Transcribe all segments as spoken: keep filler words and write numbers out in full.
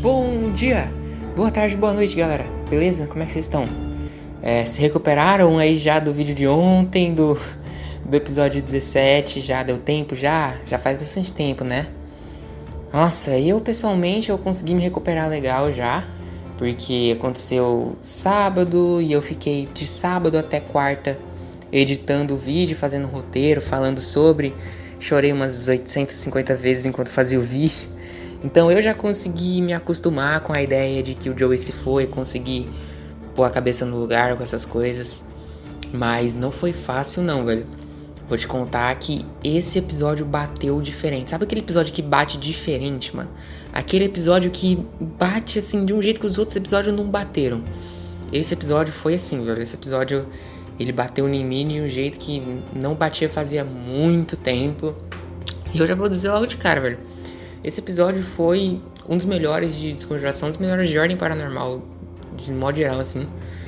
Bom dia, boa tarde, boa noite, galera. Beleza? Como é que vocês estão? É, se recuperaram aí já do vídeo de ontem, do, do episódio dezessete? Já deu tempo? Já? Já faz bastante tempo, né? Nossa, eu pessoalmente eu consegui me recuperar legal já, porque aconteceu sábado e eu fiquei de sábado até quarta editando o vídeo, fazendo um roteiro, falando sobre. Chorei umas oitocentas e cinquenta vezes enquanto fazia o vídeo. Então eu já consegui me acostumar com a ideia de que o Joey se foi, consegui pôr a cabeça no lugar com essas coisas. Mas não foi fácil não, velho. Vou te contar que esse episódio bateu diferente. Sabe aquele episódio que bate diferente, mano? Aquele episódio que bate assim de um jeito que os outros episódios não bateram. Esse episódio foi assim, velho. Esse episódio ele bateu em mim de um jeito que não batia fazia muito tempo. E eu já vou dizer logo de cara, velho. Esse episódio foi um dos melhores de Desconjuração, um dos melhores de Ordem Paranormal, de modo geral, assim.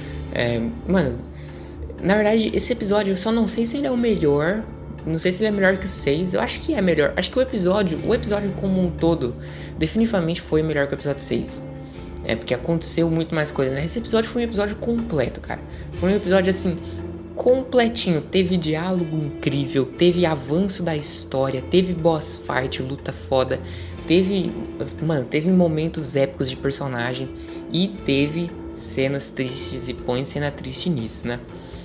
É, mano, na verdade, esse episódio eu só não sei se ele é o melhor. Não sei se ele é melhor que o seis. Eu acho que é melhor. Acho que o episódio, o episódio como um todo, definitivamente foi melhor que o episódio seis. É, porque aconteceu muito mais coisa, né? Esse episódio foi um episódio completo, cara. Foi um episódio, assim, completinho. Teve diálogo incrível, teve avanço da história, teve boss fight, luta foda, teve, mano, teve momentos épicos de personagem e teve cenas tristes e põe cena triste nisso, né?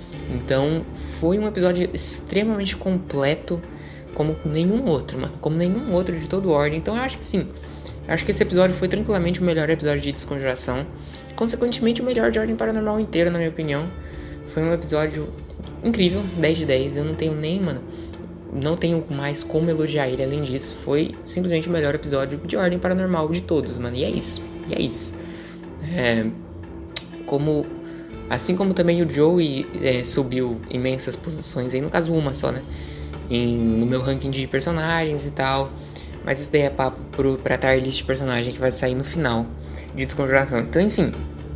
Então, foi um episódio extremamente completo, como nenhum outro, mano, como nenhum outro de todo Ordem. Então, eu acho que sim, eu acho que esse episódio foi tranquilamente o melhor episódio de Desconjuração, consequentemente o melhor de Ordem Paranormal inteira, na minha opinião. Foi um episódio incrível, dez de dez, eu não tenho nem, mano, não tenho mais como elogiar ele. Além disso, foi simplesmente o melhor episódio de Ordem Paranormal de todos, mano, e é isso, e é isso. É, como, assim como também o Joey é, subiu imensas posições, aí no caso uma só, né, em, no meu ranking de personagens e tal, mas isso daí é papo pro, pra tier list de personagem que vai sair no final de Desconjuração. Então, enfim,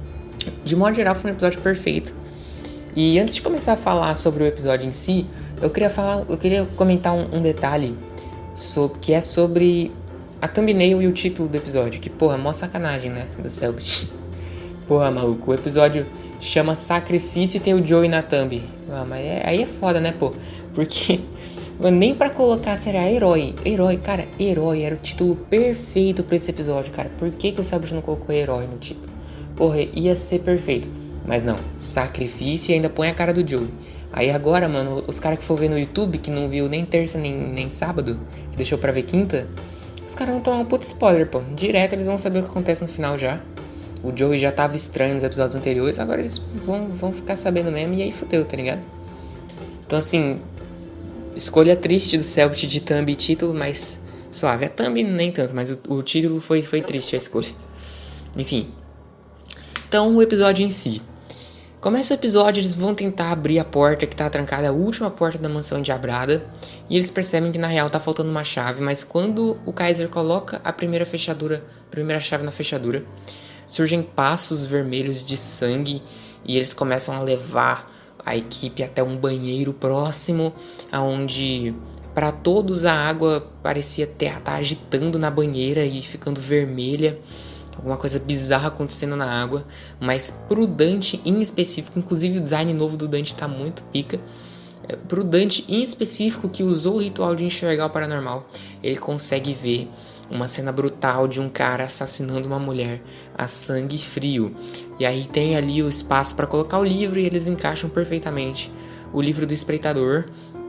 de modo geral foi um episódio perfeito. E antes de começar a falar sobre o episódio em si, eu queria falar, eu queria comentar um, um detalhe sobre, que é sobre a thumbnail e o título do episódio. Que, porra, mó sacanagem, né? Do Selbit. Porra, maluco, o episódio chama Sacrifício e tem o Joey na thumb. Ah, mas é, aí é foda, né, pô? Porque nem pra colocar, seria herói. Herói, cara, herói era o título perfeito pra esse episódio, cara. Por que, que o Selbit não colocou herói no título? Porra, ia ser perfeito. Mas não, Sacrifício e ainda põe a cara do Joey. Aí agora, mano, os caras que for ver no YouTube, que não viu nem terça nem, nem sábado, que deixou pra ver quinta, os caras vão tomar um puto spoiler, pô. Direto eles vão saber o que acontece no final já. O Joey já tava estranho nos episódios anteriores, agora eles vão, vão ficar sabendo mesmo e aí fodeu, tá ligado? Então assim, escolha triste do Selbit de thumb e título, mas suave. A thumb nem tanto, mas o, o título foi, foi triste a escolha. Enfim. Então o episódio em si. Começa o episódio, eles vão tentar abrir a porta que tá trancada, a última porta da mansão endiabrada, e eles percebem que na real tá faltando uma chave, mas quando o Kaiser coloca a primeira fechadura, a primeira chave na fechadura, surgem passos vermelhos de sangue e eles começam a levar a equipe até um banheiro próximo, onde para todos a água parecia estar tá agitando na banheira e ficando vermelha. Alguma coisa bizarra acontecendo na água, mas pro Dante em específico, inclusive o design novo do Dante tá muito pica, pro Dante em específico que usou o ritual de enxergar o paranormal, ele consegue ver uma cena brutal de um cara assassinando uma mulher a sangue frio, e aí tem ali o espaço para colocar o livro e eles encaixam perfeitamente o livro do espreitador.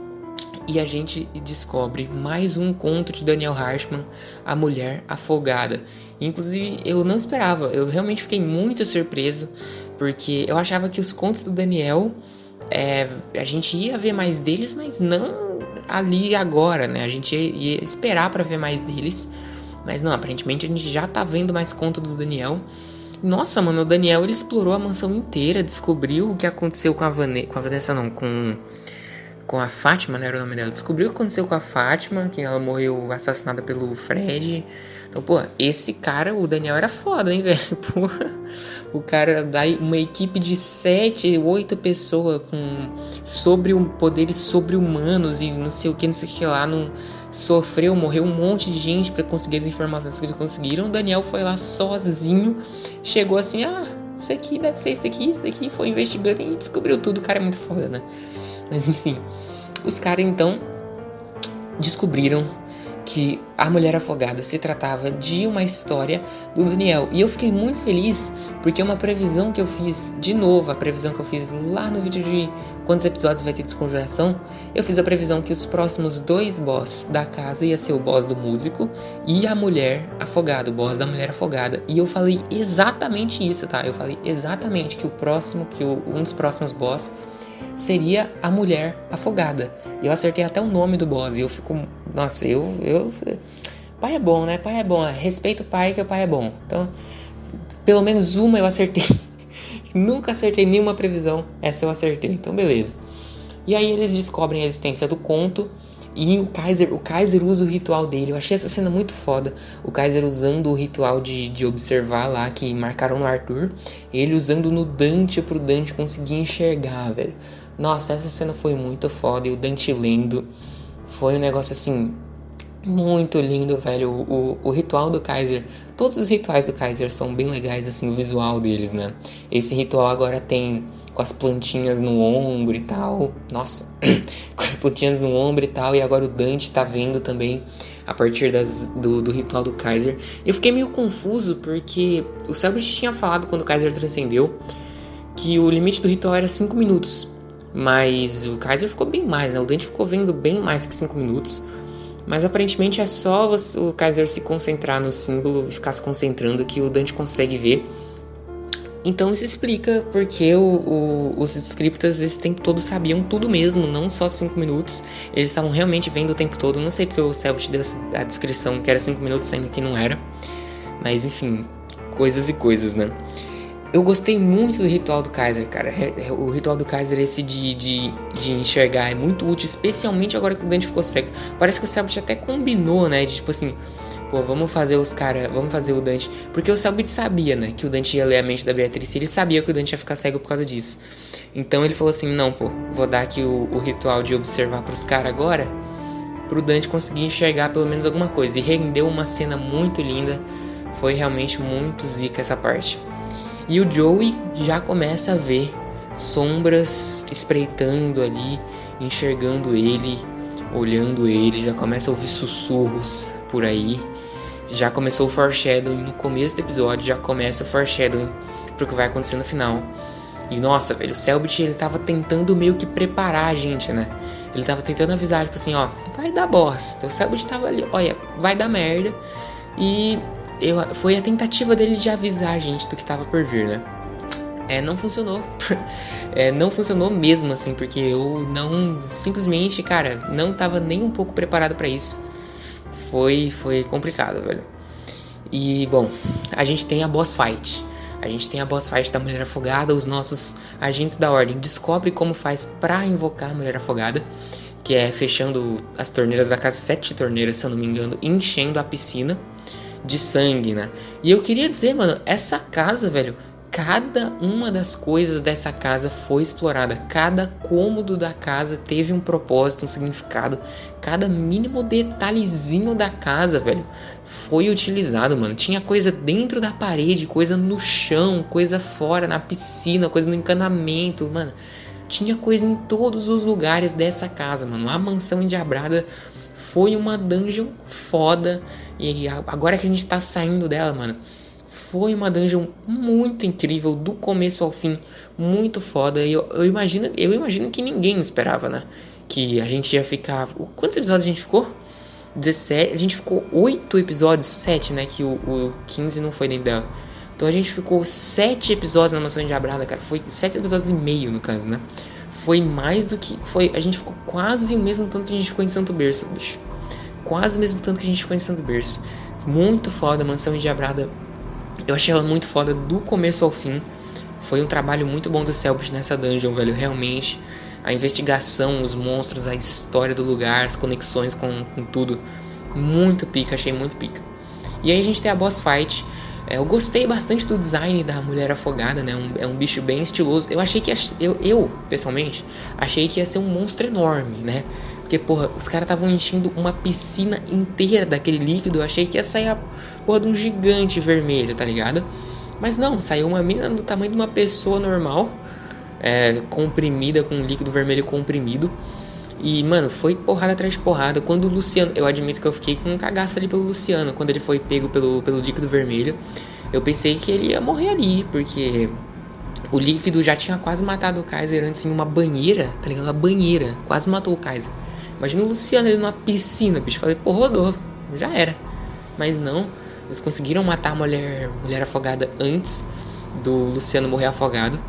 E a gente descobre mais um conto de Daniel Hartmann, A Mulher Afogada. Inclusive, eu não esperava, eu realmente fiquei muito surpreso, porque eu achava que os contos do Daniel, é, a gente ia ver mais deles, mas não ali agora, né? A gente ia, ia esperar para ver mais deles, mas não, aparentemente a gente já tá vendo mais conto do Daniel. Nossa, mano, o Daniel, ele explorou a mansão inteira, descobriu o que aconteceu com a Vanessa, com a Vanessa não, com... com a Fátima, né, era o nome dela. Descobriu o que aconteceu com a Fátima, que ela morreu assassinada pelo Fred. Então, pô, esse cara, o Daniel era foda, hein, velho? Porra, o cara dá uma equipe de sete, oito pessoas com sobre poderes sobre-humanos e não sei o que, não sei o que lá, num, sofreu, morreu um monte de gente pra conseguir as informações que eles conseguiram. O Daniel foi lá sozinho, chegou assim, ah, isso aqui deve ser isso daqui, isso daqui, foi investigando e descobriu tudo. O cara é muito foda, né? Mas enfim, os caras então descobriram que a Mulher Afogada se tratava de uma história do Daniel. E eu fiquei muito feliz porque é uma previsão que eu fiz, de novo, a previsão que eu fiz lá no vídeo de quantos episódios vai ter Desconjuração. Eu fiz a previsão que os próximos dois boss da casa ia ser o boss do músico e a Mulher Afogada, o boss da Mulher Afogada. E eu falei exatamente isso, tá? Eu falei exatamente que o próximo, que o, um dos próximos boss seria a Mulher Afogada. E eu acertei até o nome do boss. E eu fico... Nossa, eu... eu pai é bom, né? Pai é bom. Respeita o pai, que o pai é bom. Então, pelo menos uma eu acertei. Nunca acertei nenhuma previsão. Essa eu acertei. Então, beleza. E aí eles descobrem a existência do conto. E o Kaiser, o Kaiser usa o ritual dele. Eu achei essa cena muito foda. O Kaiser usando o ritual de, de observar lá, que marcaram no Arthur. Ele usando no Dante pro Dante conseguir enxergar, velho. Nossa, essa cena foi muito foda. E o Dante lendo foi um negócio assim, muito lindo, velho. O, o, o ritual do Kaiser, todos os rituais do Kaiser são bem legais, assim, o visual deles, né? Esse ritual agora tem com as plantinhas no ombro e tal. Nossa, com as plantinhas no ombro e tal. E agora o Dante tá vendo também a partir das, do, do ritual do Kaiser. Eu fiquei meio confuso porque o Selbit tinha falado quando o Kaiser transcendeu que o limite do ritual era cinco minutos. Mas o Kaiser ficou bem mais, né? O Dante ficou vendo bem mais que cinco minutos. Mas aparentemente é só o Kaiser se concentrar no símbolo e ficar se concentrando que o Dante consegue ver. Então isso explica porque o, o, os scriptas esse tempo todo sabiam tudo mesmo, não só cinco minutos. Eles estavam realmente vendo o tempo todo. Não sei porque o Selbit deu a descrição que era cinco minutos, sendo que não era. Mas enfim, coisas e coisas, né? Eu gostei muito do ritual do Kaiser, cara. O ritual do Kaiser, esse de, de, de enxergar, é muito útil, especialmente agora que o Dante ficou cego. Parece que o Selbit até combinou, né? De tipo assim, pô, vamos fazer os caras, vamos fazer o Dante. Porque o Selbit sabia, né? Que o Dante ia ler a mente da Beatriz. Ele sabia que o Dante ia ficar cego por causa disso. Então ele falou assim: não, pô, vou dar aqui o, o ritual de observar pros caras agora, pro Dante conseguir enxergar pelo menos alguma coisa. E rendeu uma cena muito linda. Foi realmente muito zica essa parte. E o Joey já começa a ver sombras espreitando ali, enxergando ele, olhando ele, já começa a ouvir sussurros por aí. Já começou o foreshadowing no começo do episódio, já começa o foreshadowing pro que vai acontecer no final. E nossa, velho, o Selbit, ele tava tentando meio que preparar a gente, né? Ele tava tentando avisar, tipo assim, ó, vai dar bosta. O Selbit tava ali, olha, vai dar merda. E... Eu, foi a tentativa dele de avisar a gente do que tava por vir, né? É, não funcionou. é, não funcionou mesmo, assim, porque eu não... Simplesmente, cara, não tava nem um pouco preparado pra isso. Foi, foi complicado, velho. E, bom, a gente tem a boss fight. A gente tem a boss fight da Mulher Afogada. Os nossos agentes da Ordem descobrem como faz pra invocar a Mulher Afogada. Que é fechando as torneiras da casa, sete torneiras, se eu não me engano, e enchendo a piscina de sangue, né? E eu queria dizer, mano, essa casa, velho, cada uma das coisas dessa casa foi explorada. Cada cômodo da casa teve um propósito, um significado. Cada mínimo detalhezinho da casa, velho, foi utilizado, mano. Tinha coisa dentro da parede, coisa no chão, coisa fora, na piscina, coisa no encanamento, mano. Tinha coisa em todos os lugares dessa casa, mano. A mansão endiabrada foi uma dungeon foda. E agora que a gente tá saindo dela, mano, foi uma dungeon muito incrível, do começo ao fim, muito foda. E eu, eu, imagino, eu imagino que ninguém esperava, né? Que a gente ia ficar... Quantos episódios a gente ficou? dezessete. A gente ficou oito episódios, sete, né? Que o, o quinze não foi nem dela. Então a gente ficou sete episódios na Mansão Endiabrada, cara. Foi sete episódios e meio, no caso, né? Foi mais do que... Foi, a gente ficou quase o mesmo tanto que a gente ficou em Santo Berço, bicho. Quase o mesmo tanto que a gente ficou em Santo Berço. Muito foda, Mansão Endiabrada. Eu achei ela muito foda do começo ao fim. Foi um trabalho muito bom do Selbit nessa dungeon, velho. Realmente, a investigação, os monstros, a história do lugar, as conexões com, com tudo. Muito pica, achei muito pica. E aí a gente tem a boss fight. É, eu gostei bastante do design da Mulher Afogada, né? Um, é um bicho bem estiloso. Eu achei que... Eu, eu, pessoalmente, achei que ia ser um monstro enorme, né? Porque, porra, os caras estavam enchendo uma piscina inteira daquele líquido. Eu achei que ia sair a porra de um gigante vermelho, tá ligado? Mas não, saiu uma mina do tamanho de uma pessoa normal, é, comprimida, com um líquido vermelho comprimido. E, mano, foi porrada atrás de porrada. Quando o Luciano... Eu admito que eu fiquei com um cagaço ali pelo Luciano. Quando ele foi pego pelo, pelo líquido vermelho, eu pensei que ele ia morrer ali, porque o líquido já tinha quase matado o Kaiser antes em uma banheira, tá ligado? Uma banheira, quase matou o Kaiser. Imagina o Luciano ele numa piscina, bicho. Falei, pô, rodou, já era. Mas não, eles conseguiram matar a mulher, mulher afogada antes do Luciano morrer afogado.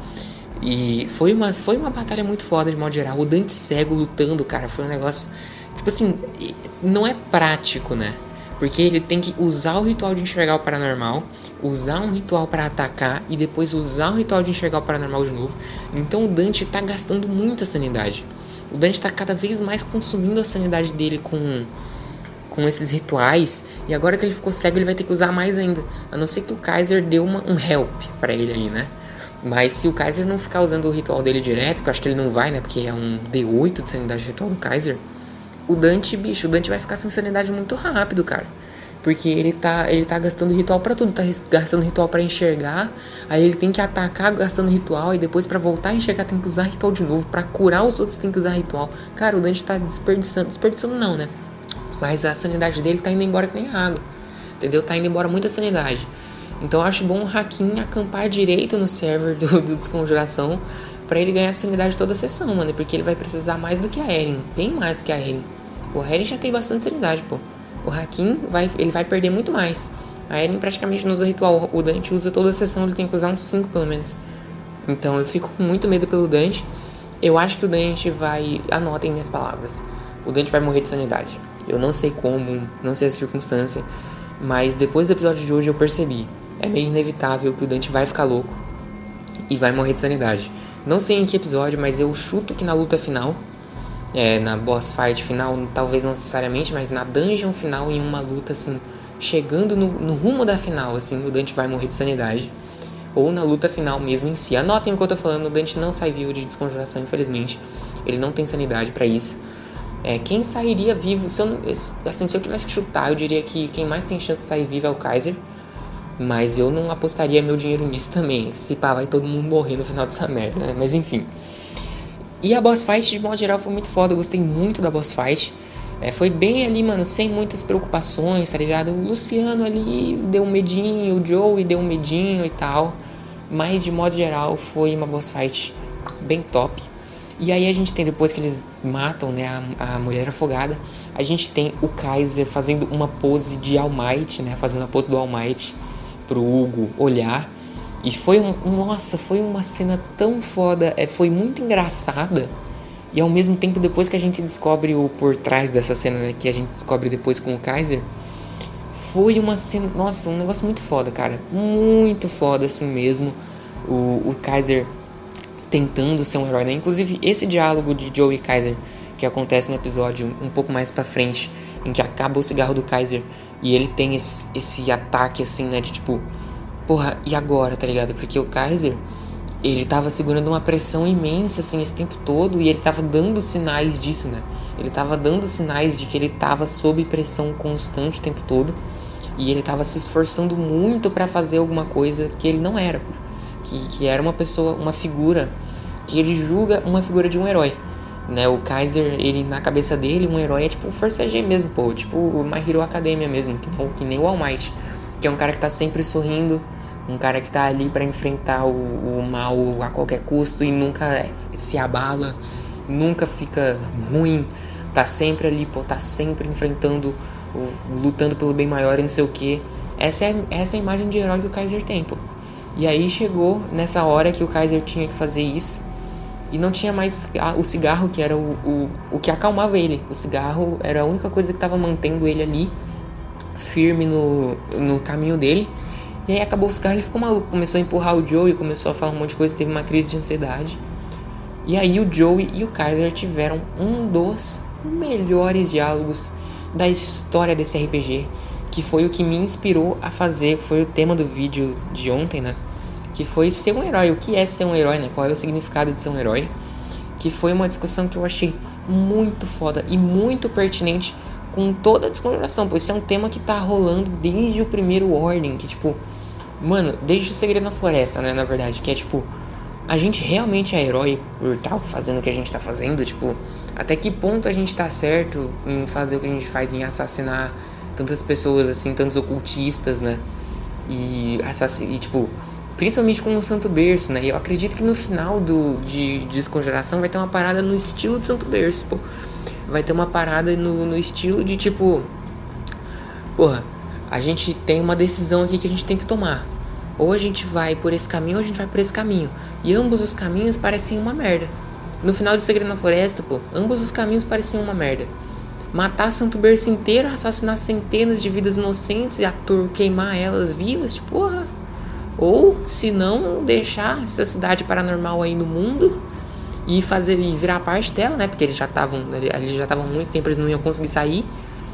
E foi uma, foi uma batalha muito foda de modo geral. O Dante cego lutando, cara, foi um negócio... Tipo assim, não é prático, né? Porque ele tem que usar o ritual de enxergar o paranormal, usar um ritual para atacar e depois usar o ritual de enxergar o paranormal de novo. Então o Dante tá gastando muita sanidade. O Dante tá cada vez mais consumindo a sanidade dele com, com esses rituais. E agora que ele ficou cego, ele vai ter que usar mais ainda. A não ser que o Kaiser dê uma, um help pra ele aí, né? Mas se o Kaiser não ficar usando o ritual dele direto, que eu acho que ele não vai, né? Porque é um D oito de sanidade ritual do Kaiser. O Dante, bicho, o Dante vai ficar sem sanidade muito rápido, cara. Porque ele tá, ele tá gastando ritual pra tudo. Tá gastando ritual pra enxergar. Aí ele tem que atacar gastando ritual. E depois pra voltar a enxergar tem que usar ritual de novo. Pra curar os outros tem que usar ritual. Cara, o Dante tá desperdiçando. Desperdiçando não, né? Mas a sanidade dele tá indo embora que nem água. Entendeu? Tá indo embora muita sanidade. Então eu acho bom o Hakim acampar direito no server do, do Desconjuração. Pra ele ganhar sanidade toda a sessão, mano. Porque ele vai precisar mais do que a Eren. Bem mais que a Eren. O Eren já tem bastante sanidade, pô. O Hakim, vai, ele vai perder muito mais. A Eren praticamente não usa ritual. O Dante usa toda a sessão, ele tem que usar uns cinco pelo menos. Então eu fico com muito medo pelo Dante. Eu acho que o Dante vai... Anotem minhas palavras. O Dante vai morrer de sanidade. Eu não sei como, não sei a circunstância. Mas depois do episódio de hoje eu percebi. É meio inevitável que o Dante vai ficar louco. E vai morrer de sanidade. Não sei em que episódio, mas eu chuto que na luta final... É, na boss fight final, talvez não necessariamente, mas na dungeon final, em uma luta assim, chegando no, no rumo da final, assim, o Dante vai morrer de sanidade. Ou na luta final mesmo em si. Anotem o que eu tô falando, o Dante não sai vivo de Desconjuração, infelizmente. Ele não tem sanidade pra isso. É, quem sairia vivo, se eu, assim, se eu tivesse que chutar, eu diria que quem mais tem chance de sair vivo é o Kaiser. Mas eu não apostaria meu dinheiro nisso também. Se pá, vai todo mundo morrer no final dessa merda, né? Mas enfim. E a boss fight, de modo geral, foi muito foda. Eu gostei muito da boss fight. É, foi bem ali, mano, sem muitas preocupações, tá ligado? O Luciano ali deu um medinho, o Joey deu um medinho e tal. Mas, de modo geral, foi uma boss fight bem top. E aí a gente tem, depois que eles matam, né, a, a mulher afogada, a gente tem o Kaiser fazendo uma pose de All Might, né? Fazendo a pose do All Might pro Hugo olhar. E foi, um, nossa, foi uma cena tão foda, é, foi muito engraçada. E ao mesmo tempo, depois que a gente descobre o por trás dessa cena, né, que a gente descobre depois com o Kaiser, foi uma cena, nossa, um negócio muito foda, cara. Muito foda, assim mesmo. O, o Kaiser tentando ser um herói, né? Inclusive, esse diálogo de Joey e Kaiser, que acontece no episódio um pouco mais pra frente, em que acaba o cigarro do Kaiser, e ele tem esse, esse ataque, assim, né, de tipo... Porra, e agora, tá ligado? Porque o Kaiser, ele tava segurando uma pressão imensa, assim, esse tempo todo. E ele tava dando sinais disso, né? Ele tava dando sinais de que ele tava sob pressão constante o tempo todo. E ele tava se esforçando muito pra fazer alguma coisa que ele não era. Que, que era uma pessoa, uma figura, que ele julga uma figura de um herói, né? O Kaiser, ele, na cabeça dele, um herói é tipo Força G mesmo, pô. Tipo o My Hero Academia mesmo, que, não, que nem o All Might. Que é um cara que tá sempre sorrindo, um cara que tá ali pra enfrentar o, o mal a qualquer custo e nunca se abala, nunca fica ruim, tá sempre ali, pô, tá sempre enfrentando, o, lutando pelo bem maior e não sei o que. Essa é, essa é a imagem de herói que o Kaiser tem, pô. E aí chegou nessa hora que o Kaiser tinha que fazer isso e não tinha mais o cigarro, que era o, o, o que acalmava ele. O cigarro era a única coisa que tava mantendo ele ali firme no, no caminho dele. E aí acabou o cigarro, ele ficou maluco, começou a empurrar o Joey, começou a falar um monte de coisa, teve uma crise de ansiedade. E aí o Joey e o Kaiser tiveram um dos melhores diálogos da história desse R P G, que foi o que me inspirou a fazer, foi o tema do vídeo de ontem, né? Que foi ser um herói, o que é ser um herói, né? Qual é o significado de ser um herói? Que foi uma discussão que eu achei muito foda e muito pertinente com toda a desconjuração, pois esse é um tema que tá rolando desde o primeiro Ordem, que tipo, mano, desde o Segredo na Floresta, né, na verdade, que é tipo, a gente realmente é herói por estar fazendo o que a gente tá fazendo, tipo, até que ponto a gente tá certo em fazer o que a gente faz, em assassinar tantas pessoas assim, tantos ocultistas, né, e assassinar, e tipo, principalmente com o Santo Berço, né, e eu acredito que no final do, de, de Desconjuração vai ter uma parada no estilo de Santo Berço, pô. Vai ter uma parada no, no estilo de tipo, porra, a gente tem uma decisão aqui que a gente tem que tomar. Ou a gente vai por esse caminho ou a gente vai por esse caminho. E ambos os caminhos parecem uma merda. No final de Segredo na Floresta, pô, ambos os caminhos pareciam uma merda. Matar Santo Berço inteiro, assassinar centenas de vidas inocentes e ator queimar elas vivas, tipo, porra. Ou, se não, deixar essa cidade paranormal aí no mundo e fazer e virar parte dela, né? Porque eles já estavam eles já estavam há muito tempo, eles não iam conseguir sair.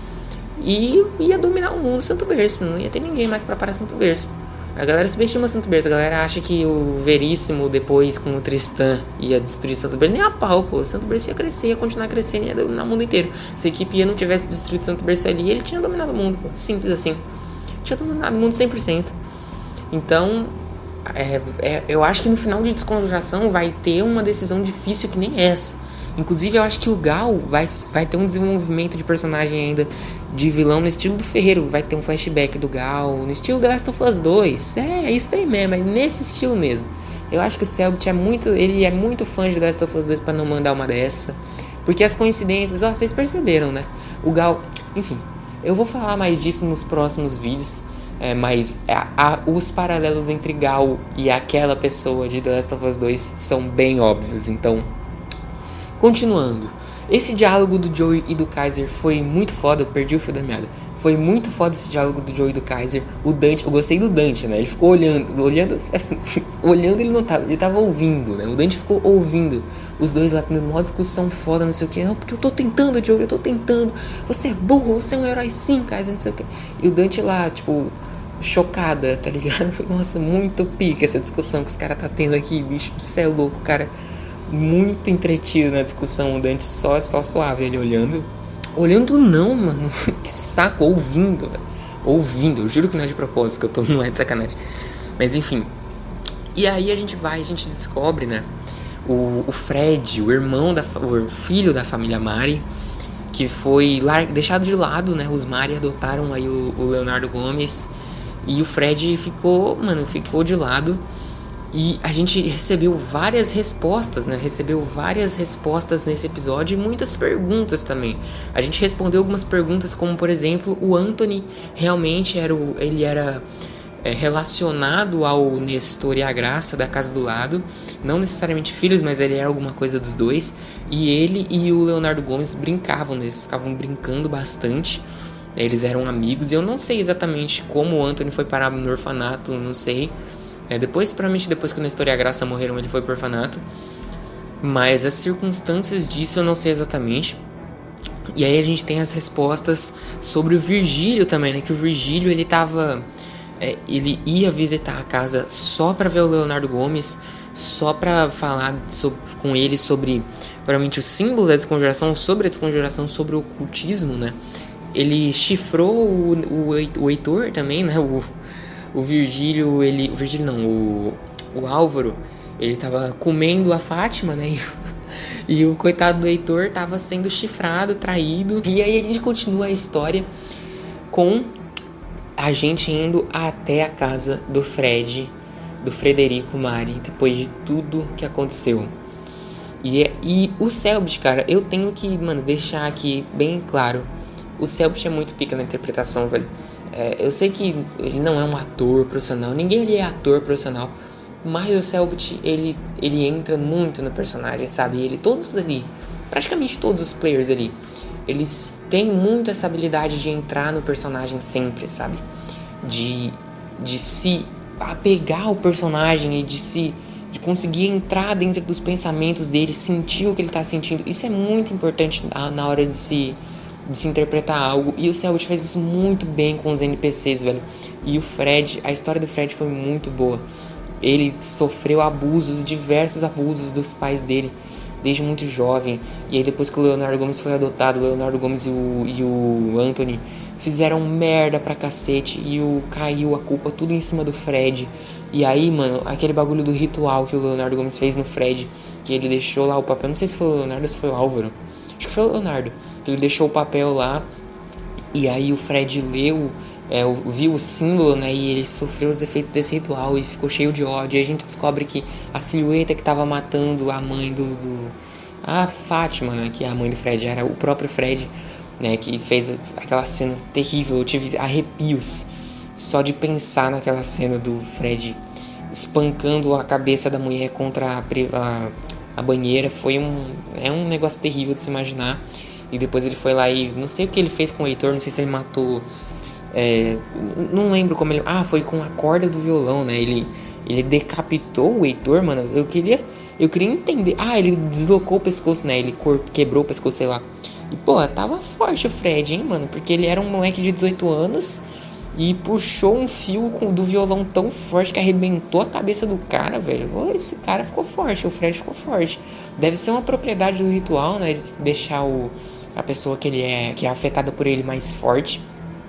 E ia dominar o mundo Santo Berço, não ia ter ninguém mais pra parar Santo Berço. A galera subestima Santo Berço, a galera acha que o Veríssimo depois com o Tristan ia destruir Santo Berço. Nem a pau, pô, Santo Berço ia crescer, ia continuar crescendo e ia dominar o mundo inteiro. Se a equipe ia não tivesse destruído Santo Berço ali, ele tinha dominado o mundo, pô, simples assim. Tinha dominado o mundo cem por cento. Então, é, é, eu acho que no final de Desconjuração vai ter uma decisão difícil que nem essa. Inclusive, eu acho que o Gal vai, vai ter um desenvolvimento de personagem ainda de vilão no estilo do Ferreiro. Vai ter um flashback do Gal, no estilo The Last of Us dois. É, é isso aí mesmo, é nesse estilo mesmo. Eu acho que o Selbit é muito, ele é muito fã de The Last of Us dois pra não mandar uma dessa. Porque as coincidências, ó, vocês perceberam, né? O Gal, enfim, eu vou falar mais disso nos próximos vídeos. É, mas a, a, os paralelos entre Gal e aquela pessoa de The Last of Us dois são bem óbvios. Então, continuando, esse diálogo do Joey e do Kaiser foi muito foda. Eu perdi o fio da meada. Foi muito foda esse diálogo do Joey e do Kaiser. O Dante, eu gostei do Dante, né? Ele ficou olhando, olhando, olhando, ele não tava, ele tava ouvindo, né? O Dante ficou ouvindo os dois lá tendo uma discussão foda, não sei o que. Não, porque eu tô tentando, Joey, eu tô tentando. Você é burro, você é um herói sim, Kaiser, não sei o que. E o Dante lá, tipo, chocada, tá ligado? Nossa, muito pica essa discussão que os caras tá tendo aqui, bicho. Você é louco, cara. Muito entretido na discussão. O Dante só, só suave, ele olhando. Olhando não, mano. Que saco, ouvindo, velho. Ouvindo, eu juro que não é de propósito, que eu tô, não é de sacanagem. Mas enfim. E aí a gente vai, a gente descobre, né? O, o Fred, o irmão, da, o filho da família Mari, que foi lar, deixado de lado, né? Os Mari adotaram aí o, o Leonardo Gomes. E o Fred ficou, mano, ficou de lado. E a gente recebeu várias respostas, né? Recebeu várias respostas nesse episódio e muitas perguntas também. A gente respondeu algumas perguntas como, por exemplo, o Anthony realmente era o, ele era é, relacionado ao Nestor e a Graça da casa do lado. Não necessariamente filhos, mas ele era alguma coisa dos dois. E ele e o Leonardo Gomes brincavam, né? Eles ficavam brincando bastante. Eles eram amigos e eu não sei exatamente como o Anthony foi parar no orfanato, não sei. É, depois, provavelmente depois que o Nestor e a Graça morreram, ele foi pro orfanato. Mas as circunstâncias disso eu não sei exatamente. E aí a gente tem as respostas sobre o Virgílio também, né? Que o Virgílio, ele tava... É, ele ia visitar a casa só pra ver o Leonardo Gomes, só pra falar sobre, com ele sobre, provavelmente, o símbolo da desconjuração, sobre a desconjuração, sobre o ocultismo, né? Ele chifrou o, o, o Heitor também, né? O, o Virgílio, ele... O Virgílio não, o, o Álvaro, ele tava comendo a Fátima, né? E, e o coitado do Heitor tava sendo chifrado, traído. E aí a gente continua a história com a gente indo até a casa do Fred, do Frederico Mari, depois de tudo que aconteceu. E, e o Selbit, cara, eu tenho que, mano, deixar aqui bem claro. O Selbit é muito pica na interpretação, velho. É, eu sei que ele não é um ator profissional, ninguém ali é ator profissional, mas o Selbit, ele, ele entra muito no personagem, sabe? Ele, todos ali, praticamente todos os players ali, eles têm muito essa habilidade de entrar no personagem sempre, sabe? De, de se apegar ao personagem e de se... de conseguir entrar dentro dos pensamentos dele, sentir o que ele tá sentindo. Isso é muito importante na, na hora de se... de se interpretar algo, e o Selbit faz isso muito bem com os N P Cs, velho. E o Fred, a história do Fred foi muito boa. Ele sofreu abusos, diversos abusos dos pais dele, desde muito jovem. E aí depois que o Leonardo Gomes foi adotado, o Leonardo Gomes e o, e o Anthony fizeram merda pra cacete. E o, caiu a culpa tudo em cima do Fred. E aí, mano, aquele bagulho do ritual que o Leonardo Gomes fez no Fred, que ele deixou lá o papel, não sei se foi o Leonardo ou se foi o Álvaro, acho que foi o Leonardo, que ele deixou o papel lá, e aí o Fred leu, é, viu o símbolo, né, e ele sofreu os efeitos desse ritual e ficou cheio de ódio. E a gente descobre que a silhueta que tava matando a mãe do, do a Fátima, né, que é a mãe do Fred, era o próprio Fred, né, que fez aquela cena terrível. Eu tive arrepios só de pensar naquela cena do Fred espancando a cabeça da mulher contra a, a, a banheira. Foi um, é um negócio terrível de se imaginar. E depois ele foi lá e não sei o que ele fez com o Heitor, não sei se ele matou, é, não lembro como ele, ah, foi com a corda do violão, né, ele, ele decapitou o Heitor, mano. Eu queria, eu queria entender, ah, ele deslocou o pescoço, né, ele cor, quebrou o pescoço, sei lá. E pô, tava forte o Fred, hein, mano, porque ele era um moleque de dezoito anos e puxou um fio do violão tão forte que arrebentou a cabeça do cara, velho. Esse cara ficou forte, o Fred ficou forte. Deve ser uma propriedade do ritual, né, de deixar o, a pessoa que ele é, que é afetada por ele mais forte.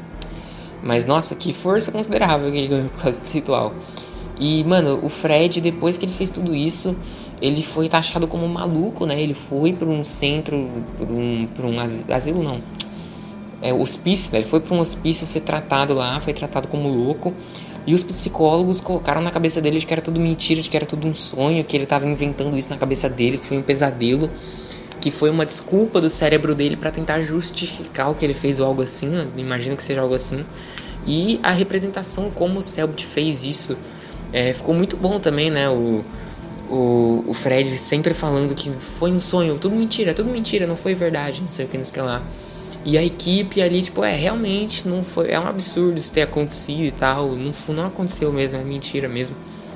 Mas nossa, que força considerável que ele ganhou por causa desse ritual. E mano, o Fred, depois que ele fez tudo isso, ele foi taxado como maluco, né? Ele foi para um centro, para um, pra um asilo, não, é hospício, né? Ele foi para um hospício ser tratado lá, foi tratado como louco. E os psicólogos colocaram na cabeça dele de que era tudo mentira, de que era tudo um sonho, que ele estava inventando isso na cabeça dele, que foi um pesadelo, que foi uma desculpa do cérebro dele para tentar justificar o que ele fez ou algo assim, né? Imagino que seja algo assim. E a representação como o Selbit fez isso é, ficou muito bom também, né? O, o, o Fred sempre falando que foi um sonho, tudo mentira, tudo mentira, não foi verdade, não sei o que, não sei o que lá. E a equipe ali, tipo, é, realmente não foi, é um absurdo isso ter acontecido e tal, não, não aconteceu mesmo, é mentira mesmo.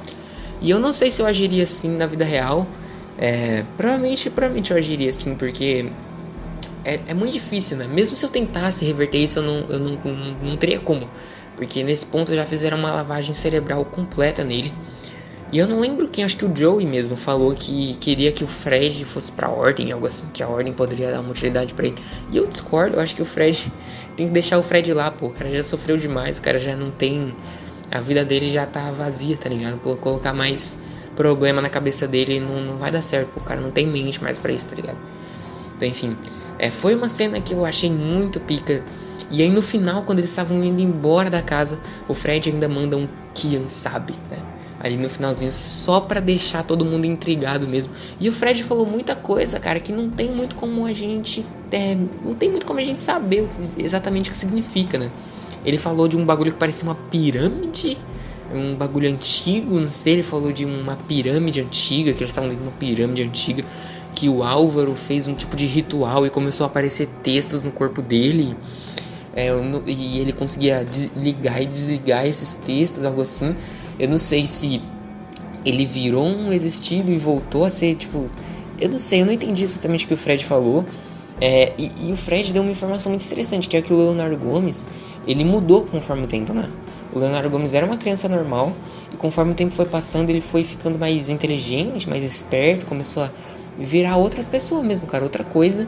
E eu não sei se eu agiria assim na vida real, é, provavelmente, provavelmente eu agiria assim, porque é, é muito difícil, né? Mesmo se eu tentasse reverter isso, eu, não, eu não, não, não teria como, porque nesse ponto já fizeram uma lavagem cerebral completa nele. E eu não lembro quem, acho que o Joey mesmo falou que queria que o Fred fosse pra Ordem, algo assim, que a Ordem poderia dar uma utilidade pra ele. E eu discordo, eu acho que o Fred, tem que deixar o Fred lá, pô, o cara já sofreu demais, o cara já não tem, a vida dele já tá vazia, tá ligado? Pô, colocar mais problema na cabeça dele não, não vai dar certo, pô, o cara não tem mente mais pra isso, tá ligado? Então, enfim, é, foi uma cena que eu achei muito pica. E aí no final, quando eles estavam indo embora da casa, o Fred ainda manda um Kian sabe, né? Ali no finalzinho, só pra deixar todo mundo intrigado mesmo. E o Fred falou muita coisa, cara, que não tem muito como a gente... É, não tem muito como a gente saber o que, exatamente o que significa, né? Ele falou de um bagulho que parecia uma pirâmide, um bagulho antigo, não sei, ele falou de uma pirâmide antiga, que eles estavam dentro de uma pirâmide antiga, que o Álvaro fez um tipo de ritual e começou a aparecer textos no corpo dele. É, e ele conseguia ligar e desligar esses textos, algo assim. Eu não sei se ele virou um existido e voltou a ser, tipo... Eu não sei, eu não entendi exatamente o que o Fred falou. É, e, e o Fred deu uma informação muito interessante, que é que o Leonardo Gomes, ele mudou conforme o tempo, né? O Leonardo Gomes era uma criança normal, e conforme o tempo foi passando, ele foi ficando mais inteligente, mais esperto, começou a virar outra pessoa mesmo, cara, outra coisa.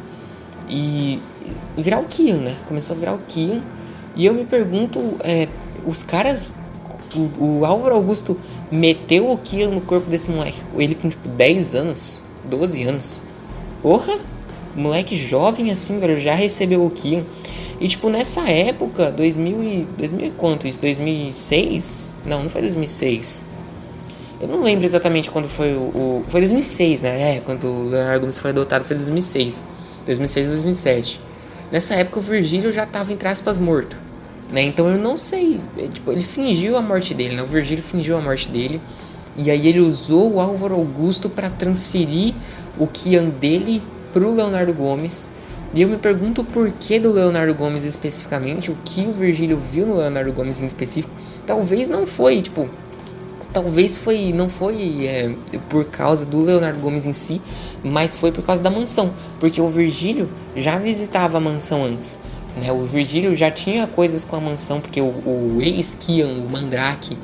E virar o Kian, né? Começou a virar o Kian. E eu me pergunto, é, os caras... O, o Álvaro Augusto meteu o Kian no corpo desse moleque, ele com tipo dez anos, doze anos. Porra! Moleque jovem assim, velho, já recebeu o Kian. E tipo, nessa época, dois mil e... dois mil e quanto isso? dois mil e seis? Não, não foi dois mil e seis. Eu não lembro exatamente quando foi o... o... Foi dois mil e seis, né? É, quando o Leonardo Gomes foi adotado foi dois mil e seis. dois mil e seis e dois mil e sete. Nessa época o Virgílio já tava, entre aspas, morto, né? Então eu não sei, é, tipo, ele fingiu a morte dele, né? O Virgílio fingiu a morte dele. E aí ele usou o Álvaro Augusto para transferir o Kian dele pro Leonardo Gomes. E eu me pergunto o porquê do Leonardo Gomes especificamente, o que o Virgílio viu no Leonardo Gomes em específico. Talvez não foi, tipo... Talvez foi, não foi é, por causa do Leonardo Gomes em si, mas foi por causa da mansão. Porque o Virgílio já visitava a mansão antes, né? O Virgílio já tinha coisas com a mansão, porque o, o ex-Kian, o Mandrake,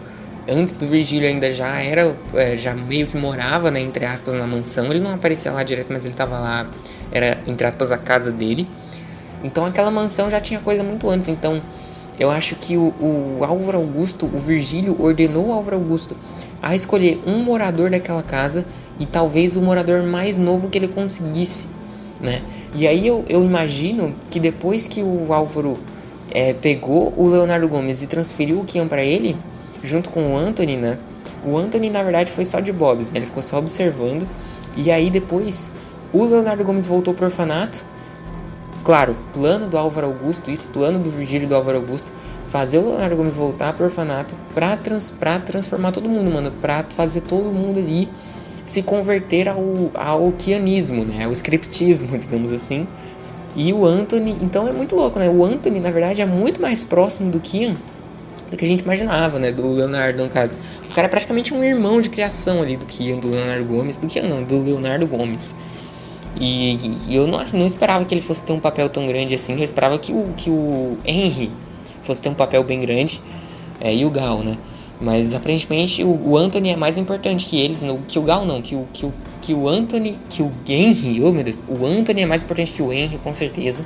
antes do Virgílio ainda já era, é, já meio que morava, né, entre aspas, na mansão. Ele não aparecia lá direto, mas ele tava lá, era, entre aspas, a casa dele. Então aquela mansão já tinha coisa muito antes. Então eu acho que o, o Álvaro Augusto, o Virgílio ordenou o Álvaro Augusto a escolher um morador daquela casa e talvez o morador mais novo que ele conseguisse, né? E aí eu, eu imagino que depois que o Álvaro é, pegou o Leonardo Gomes e transferiu o Kian pra ele, junto com o Anthony, né? O Anthony na verdade foi só de bobs, né? Ele ficou só observando. E aí depois o Leonardo Gomes voltou pro orfanato. Claro, plano do Álvaro Augusto, isso, plano do Virgílio do Álvaro Augusto, fazer o Leonardo Gomes voltar pro orfanato pra, trans, pra transformar todo mundo, mano, pra fazer todo mundo ali se converter ao, ao kianismo, né, ao scriptismo, digamos assim. E o Anthony, então é muito louco, né, o Anthony, na verdade, é muito mais próximo do Kian do que a gente imaginava, né, do Leonardo, no caso. O cara é praticamente um irmão de criação ali do Kian, do Leonardo Gomes, do Kian não, do Leonardo Gomes. E, e eu não, não esperava que ele fosse ter um papel tão grande assim. Eu esperava que o, que o Henry fosse ter um papel bem grande, é, e o Gal, né? Mas aparentemente o, o Anthony é mais importante que eles, no, que o Gal não, que o, que o, que o Anthony, que o Henry, oh meu Deus, o Anthony é mais importante que o Henry, com certeza.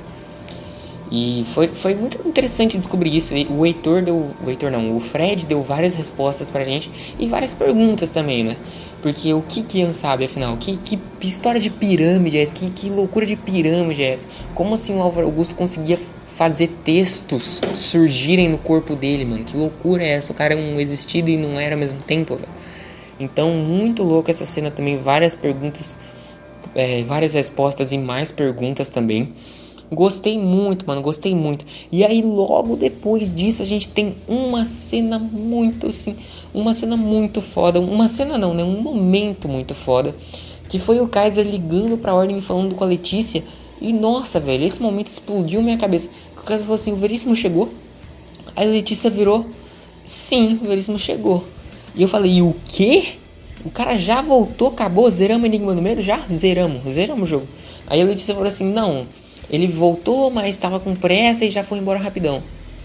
E foi, foi muito interessante descobrir isso. O Heitor deu, o Heitor não, o Fred deu várias respostas pra gente e várias perguntas também, né? Porque o que Kian sabe, afinal? Que, que história de pirâmide é essa? Que, que loucura de pirâmide é essa? Como assim o Álvaro Augusto conseguia fazer textos surgirem no corpo dele, mano? Que loucura é essa? O cara é um existido e não era ao mesmo tempo, velho. Então, muito louco essa cena também. Várias perguntas, é, várias respostas e mais perguntas também. Gostei muito, mano, gostei muito. E aí logo depois disso a gente tem uma cena muito assim, uma cena muito foda, uma cena não, né, um momento muito foda, que foi o Kaiser ligando pra Ordem e falando com a Letícia. E nossa, velho, esse momento explodiu minha cabeça. O Kaiser falou assim: o Veríssimo chegou? Aí a Letícia virou: sim, o Veríssimo chegou. E eu falei: e o quê? O cara já voltou, acabou, zeramos Enigma do Medo? Já zeramos, zeramos o jogo. Aí a Letícia falou assim: não, ele voltou, mas estava com pressa e já foi embora rapidão.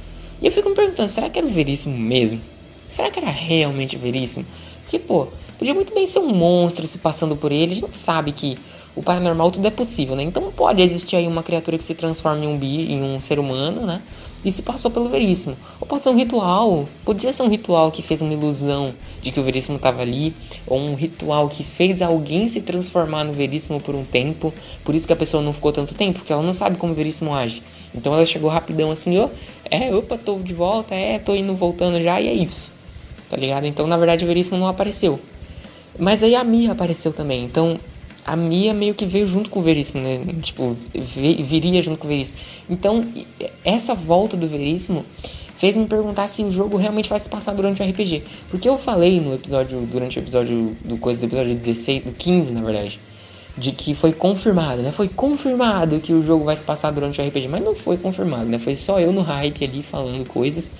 E eu fico me perguntando, será que era o Veríssimo mesmo? Será que era realmente o Veríssimo? Porque, pô, podia muito bem ser um monstro se passando por ele. A gente sabe que o paranormal tudo é possível, né? Então pode existir aí uma criatura que se transforma em um, bi, em um ser humano, né? E se passou pelo Veríssimo. Ou pode ser um ritual. Podia ser um ritual que fez uma ilusão de que o Veríssimo estava ali. Ou um ritual que fez alguém se transformar no Veríssimo por um tempo. Por isso que a pessoa não ficou tanto tempo. Porque ela não sabe como o Veríssimo age. Então ela chegou rapidão assim. Ó, é, opa, tô de volta. É, tô indo, voltando já. E é isso. Tá ligado? Então na verdade o Veríssimo não apareceu. Mas aí a Mia apareceu também. Então a Mia meio que veio junto com o Veríssimo, né? Tipo, viria junto com o Veríssimo. Então, essa volta do Veríssimo fez me perguntar se o jogo realmente vai se passar durante o R P G. Porque eu falei no episódio, durante o episódio do coisa do episódio dezesseis, do quinze, na verdade, de que foi confirmado, né? Foi confirmado que o jogo vai se passar durante o R P G, mas não foi confirmado, né? Foi só eu no hype ali falando coisas.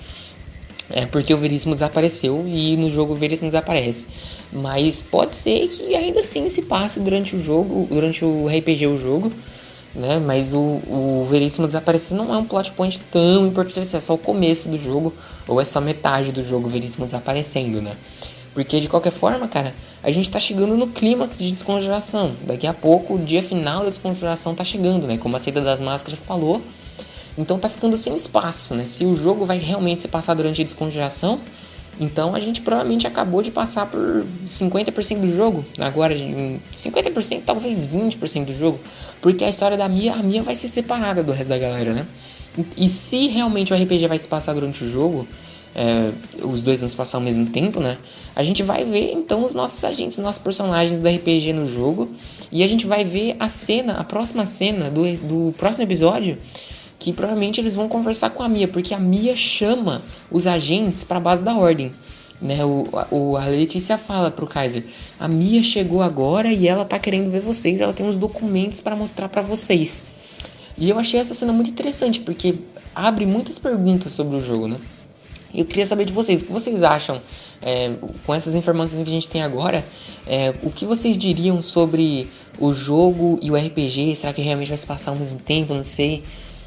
É porque o Veríssimo desapareceu e no jogo o Veríssimo desaparece. Mas pode ser que ainda assim se passe durante o jogo, durante o R P G o jogo, né? Mas o, o Veríssimo desaparecer não é um plot point tão importante assim, é só o começo do jogo, ou é só metade do jogo o Veríssimo desaparecendo, né? Porque de qualquer forma, cara, a gente tá chegando no clímax de desconjuração. Daqui a pouco o dia final da desconjuração tá chegando, né? Como a Saída das Máscaras falou. Então tá ficando sem espaço, né? Se o jogo vai realmente se passar durante a desconjuração, então a gente provavelmente acabou de passar por cinquenta por cento do jogo. Agora, cinquenta por cento, talvez vinte por cento do jogo. Porque a história da Mia, a Mia vai ser separada do resto da galera, né? E se realmente o R P G vai se passar durante o jogo, é, os dois vão se passar ao mesmo tempo, né? A gente vai ver então os nossos agentes, os nossos personagens do R P G no jogo. E a gente vai ver a cena, a próxima cena do, do próximo episódio, que provavelmente eles vão conversar com a Mia, porque a Mia chama os agentes para a base da Ordem, né? O, o, a Letícia fala pro Kaiser: a Mia chegou agora e ela tá querendo ver vocês, ela tem uns documentos para mostrar para vocês. E eu achei essa cena muito interessante, porque abre muitas perguntas sobre o jogo, né? Eu queria saber de vocês, o que vocês acham, é, com essas informações que a gente tem agora, é, o que vocês diriam sobre o jogo e o R P G? Será que realmente vai se passar ao mesmo tempo? Não sei.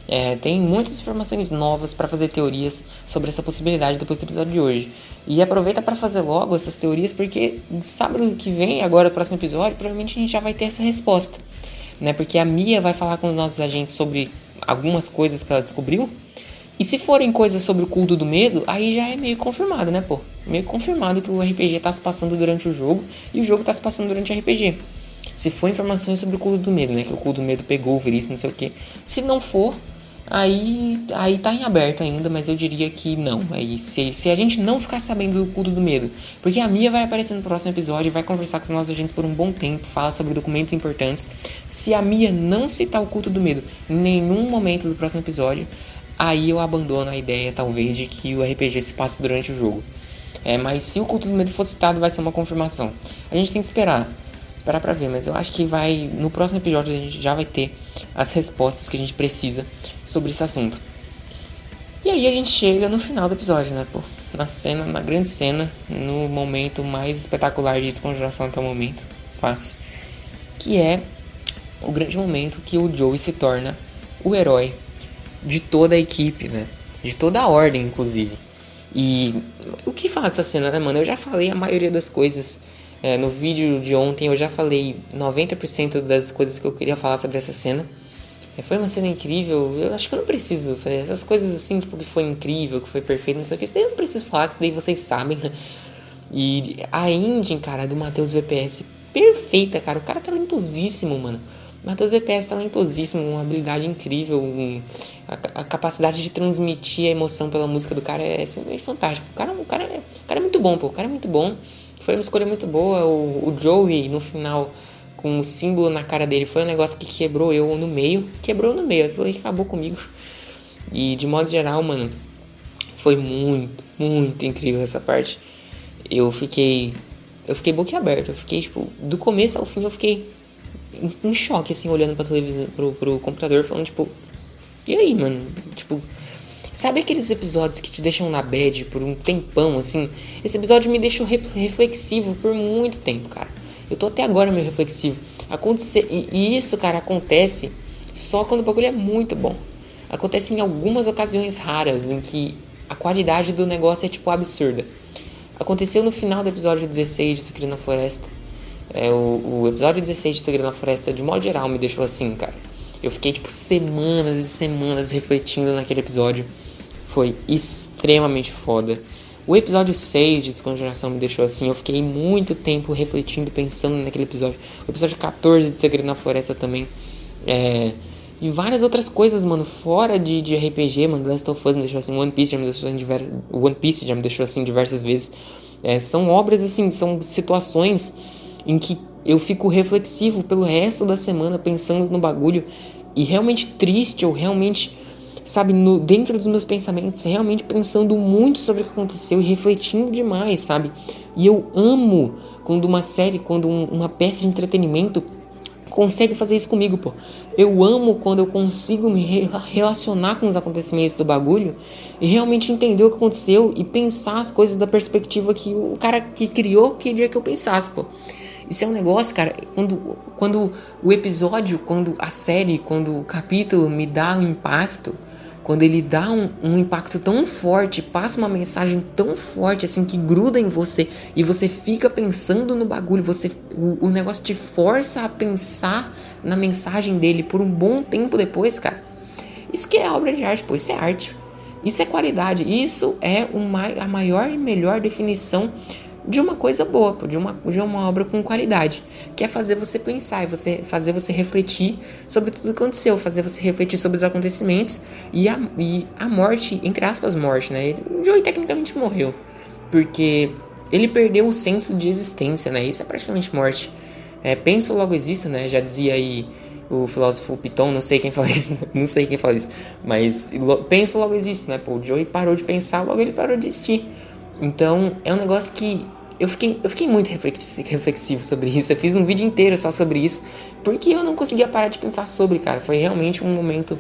É, tem muitas informações novas para fazer teorias sobre essa possibilidade depois do episódio de hoje. E aproveita para fazer logo essas teorias, porque sábado que vem, agora o próximo episódio, provavelmente a gente já vai ter essa resposta, né? Porque a Mia vai falar com os nossos agentes sobre algumas coisas que ela descobriu. E se forem coisas sobre o culto do medo, aí já é meio confirmado, né, pô? Meio confirmado que o R P G tá se passando durante o jogo e o jogo tá se passando durante o R P G. Se for informações sobre o culto do medo, né? Que o culto do medo pegou o Veríssimo, não sei o que. Se não for, aí, aí tá em aberto ainda, mas eu diria que não. Aí, se, se a gente não ficar sabendo do culto do medo, porque a Mia vai aparecer no próximo episódio, vai conversar com os nossos agentes por um bom tempo, falar sobre documentos importantes. Se a Mia não citar o culto do medo em nenhum momento do próximo episódio, aí eu abandono a ideia, talvez, de que o R P G se passa durante o jogo. É, mas se o culto do medo for citado, vai ser uma confirmação. A gente tem que esperar. Esperar pra ver, mas eu acho que vai... No próximo episódio a gente já vai ter as respostas que a gente precisa sobre esse assunto. E aí a gente chega no final do episódio, né, pô? Na cena, na grande cena, no momento mais espetacular de desconjuração até o momento. Fácil. Que é o grande momento que o Joey se torna o herói de toda a equipe, né? De toda a ordem, inclusive. E o que falar dessa cena, né, mano? Eu já falei a maioria das coisas é, no vídeo de ontem. Eu já falei noventa por cento das coisas que eu queria falar sobre essa cena. É, foi uma cena incrível. Eu acho que eu não preciso fazer essas coisas assim, tipo, que foi incrível, que foi perfeito, não sei o que. Isso daí eu não preciso falar, que isso daí vocês sabem, né? E a engine, cara, do Matheus V P S, perfeita, cara. O cara é talentosíssimo, mano. Matheus V P S talentosíssimo, uma habilidade incrível, um, a, a capacidade de transmitir a emoção pela música do cara é simplesmente fantástico. O cara, o, cara é, o cara é muito bom, pô, o cara é muito bom. Foi uma escolha muito boa. O, o Joey, no final, com o símbolo na cara dele, foi um negócio que quebrou eu no meio. Quebrou no meio, aquilo aí acabou comigo. E de modo geral, mano, foi muito, muito incrível essa parte. Eu fiquei, eu fiquei boquiaberto, eu fiquei, tipo, do começo ao fim eu fiquei em choque, assim, olhando pra televisão, pro, pro computador, falando, tipo, e aí, mano? Tipo, sabe aqueles episódios que te deixam na bad por um tempão, assim? Esse episódio me deixou reflexivo por muito tempo, cara. Eu tô até agora meio reflexivo. Acontecer, e, e isso, cara, acontece só quando o bagulho é muito bom. Acontece em algumas ocasiões raras em que a qualidade do negócio é, tipo, absurda. Aconteceu no final do episódio dezesseis de Segredo na Floresta. É, o, o episódio dezesseis de Segredo na Floresta, de modo geral, me deixou assim, cara. Eu fiquei, tipo, semanas e semanas refletindo naquele episódio. Foi extremamente foda. O episódio seis de Desconjuração me deixou assim. Eu fiquei muito tempo refletindo, pensando naquele episódio. O episódio catorze de Segredo na Floresta também. É... E várias outras coisas, mano, fora de, de R P G, mano. Last of Us me deixou assim. One Piece já me deixou assim diversas... One Piece já me deixou assim diversas vezes. É, são obras, assim, são situações em que eu fico reflexivo pelo resto da semana pensando no bagulho e realmente triste, ou realmente, sabe, no, dentro dos meus pensamentos, realmente pensando muito sobre o que aconteceu e refletindo demais, sabe? E eu amo quando uma série, quando um, uma peça de entretenimento consegue fazer isso comigo, pô. Eu amo quando eu consigo me re- relacionar com os acontecimentos do bagulho e realmente entender o que aconteceu e pensar as coisas da perspectiva que o cara que criou queria que eu pensasse, pô. Isso é um negócio, cara, quando, quando o episódio, quando a série, quando o capítulo me dá um impacto, quando ele dá um, um impacto tão forte, passa uma mensagem tão forte, assim, que gruda em você, e você fica pensando no bagulho, você, o, o negócio te força a pensar na mensagem dele por um bom tempo depois, cara. Isso que é obra de arte, pô, isso é arte. Isso é qualidade, isso é uma, a maior e melhor definição de uma coisa boa, de uma, de uma obra com qualidade, que é fazer você pensar, e você, fazer você refletir sobre tudo que aconteceu, fazer você refletir sobre os acontecimentos e a, e a morte, entre aspas, morte, né? O Joey tecnicamente morreu, porque ele perdeu o senso de existência, né? Isso é praticamente morte. É, penso logo existo, né? Já dizia aí o filósofo Piton, não sei quem fala isso, não sei quem fala isso, mas penso logo existo, né? Pô, o Joey parou de pensar, logo ele parou de existir. Então, é um negócio que eu fiquei, eu fiquei muito reflexivo sobre isso. Eu fiz um vídeo inteiro só sobre isso, porque eu não conseguia parar de pensar sobre, cara. Foi realmente um momento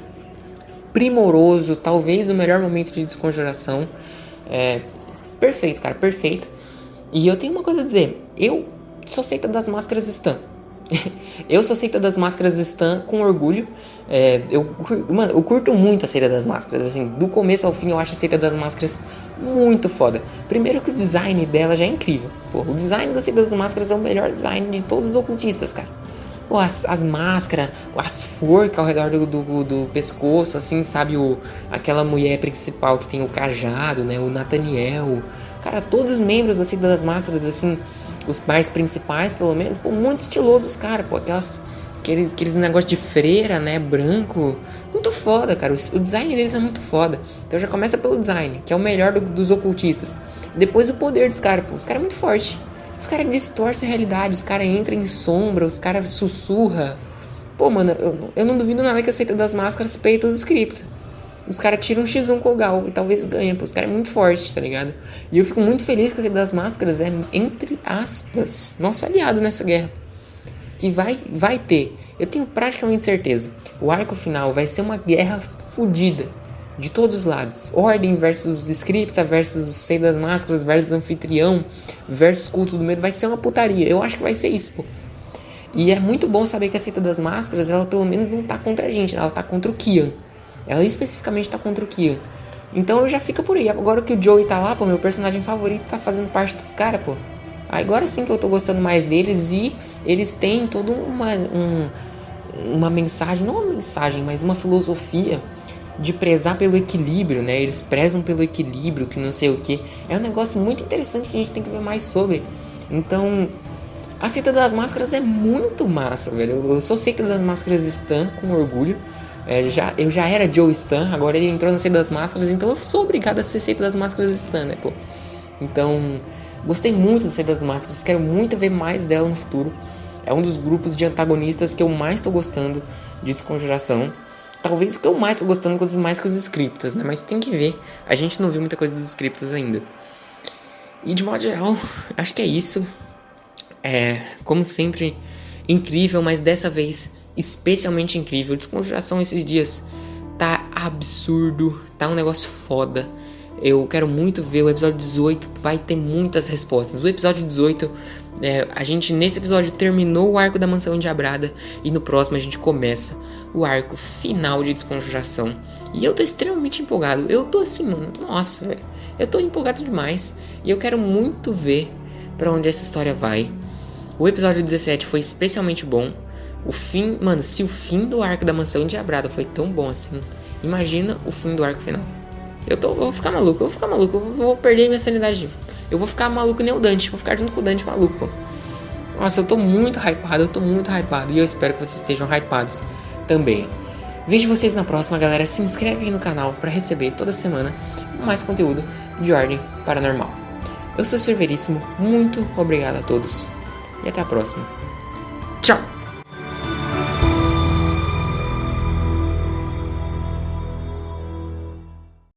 primoroso, talvez o melhor momento de desconjuração. É, perfeito, cara, perfeito. E eu tenho uma coisa a dizer. Eu sou seita das máscaras Stan. Eu sou seita das máscaras Stan com orgulho. É, eu, mano, eu curto muito a seita das máscaras. Assim, do começo ao fim eu acho a seita das máscaras muito foda. Primeiro que o design dela já é incrível. Pô, o design da seita das máscaras é o melhor design de todos os ocultistas, cara. Pô, as, as máscaras, as forcas ao redor do, do, do pescoço, assim, sabe? O, aquela mulher principal que tem o cajado, né? O Nathaniel. Cara, todos os membros da seita das máscaras, assim, os mais principais, pelo menos, pô, muito estilosos, cara, pô, aquelas, aquele, aqueles negócios de freira, né, branco, muito foda, cara, o, o design deles é muito foda. Então já começa pelo design, que é o melhor do, dos ocultistas. Depois o poder dos caras, pô, os caras é muito forte. Os caras distorcem a realidade, os caras entram em sombra, os caras sussurram. Pô, mano, eu, eu não duvido nada que a seita das máscaras peita os scripts. Os caras tiram um xis um com o Gal e talvez ganhem, pô. Os caras é muito forte, tá ligado? E eu fico muito feliz que a seita das máscaras é, entre aspas, nosso aliado nessa guerra. Que vai, vai ter. Eu tenho praticamente certeza. O arco final vai ser uma guerra fodida. De todos os lados. Ordem versus Scripta versus seita das máscaras versus anfitrião versus culto do medo. Vai ser uma putaria. Eu acho que vai ser isso, pô. E é muito bom saber que a seita das máscaras, ela pelo menos não tá contra a gente. Ela tá contra o Kian. Ela especificamente tá contra o Kian. Então eu já fico por aí. Agora que o Joey tá lá, pô, meu personagem favorito tá fazendo parte dos caras, pô. Agora sim que eu tô gostando mais deles. E eles têm toda uma, um, uma mensagem, não uma mensagem, mas uma filosofia de prezar pelo equilíbrio, né? Eles prezam pelo equilíbrio, que não sei o que. É um negócio muito interessante que a gente tem que ver mais sobre. Então, a seita das máscaras é muito massa, velho. Eu sou seita das máscaras Stan com orgulho. É, já, eu já era Joe Stan, agora ele entrou na seita das máscaras, então eu sou obrigado a ser seita das máscaras Stan, né, pô? Então, gostei muito da seita das máscaras, quero muito ver mais dela no futuro. É um dos grupos de antagonistas que eu mais tô gostando de Desconjuração. Talvez que eu mais tô gostando, inclusive, mais que os Scriptas, né? Mas tem que ver, a gente não viu muita coisa dos Scriptas ainda. E de modo geral, acho que é isso. É, como sempre, incrível, mas dessa vez especialmente incrível. Desconjuração esses dias tá absurdo, tá um negócio foda. Eu quero muito ver o episódio dezoito, vai ter muitas respostas. O episódio dezoito, é, a gente nesse episódio terminou o arco da Mansão Endiabrada e no próximo a gente começa o arco final de Desconjuração. E eu tô extremamente empolgado. Eu tô assim, mano, nossa, velho. Eu tô empolgado demais e eu quero muito ver pra onde essa história vai. O episódio dezessete foi especialmente bom. O fim, mano, se o fim do arco da Mansão Endiabrada foi tão bom assim, imagina o fim do arco final. Eu, tô, eu vou ficar maluco, eu vou ficar maluco, eu vou perder minha sanidade. Eu vou ficar maluco nem o Dante, vou ficar junto com o Dante maluco, pô. Nossa, eu tô muito hypado, eu tô muito hypado. E eu espero que vocês estejam hypados também. Vejo vocês na próxima, galera. Se inscreve aí no canal pra receber toda semana mais conteúdo de Ordem Paranormal. Eu sou o Severíssimo, muito obrigado a todos. E até a próxima. Tchau!